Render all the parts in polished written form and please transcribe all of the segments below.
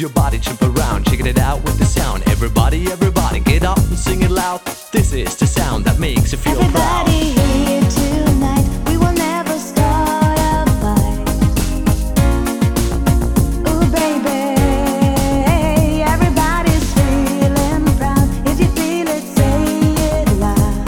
your body, jump around, checking it out with the sound. Everybody, everybody, get up and sing it loud. This is the sound that makes you feel proud. Everybody here tonight, we will never start a fight. Ooh baby, everybody's feeling proud. If you feel it, say it loud.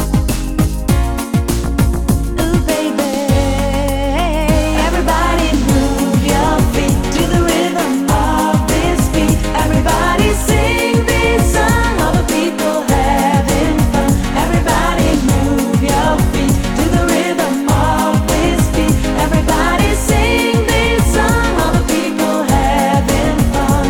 Ooh baby, everybody move your feet to the rhythm of this beat. Everybody sing this song, all the people having fun. Everybody move your feet to the rhythm of this beat. Everybody sing this song, all the people having fun.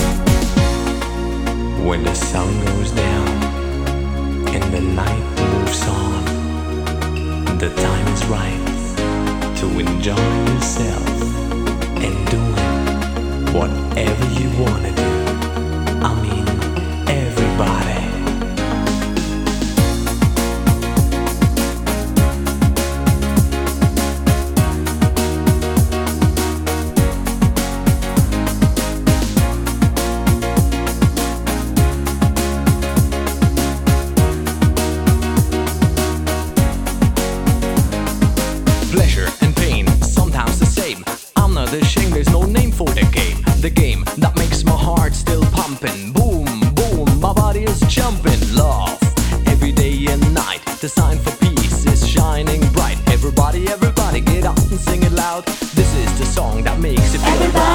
When the sun goes down and the night moves on, the time is right to enjoy yourself and doing whatever you wanna do. I mean, everybody. Pleasure and pain, sometimes the same. I'm not ashamed, there's no name for the game. The game that makes my heart still pumping. Boom, boom, my body is jumping. Love, every day and night. The sign for peace is shining bright. Everybody, everybody, get up and sing it loud. This is the song that makes you feel proud.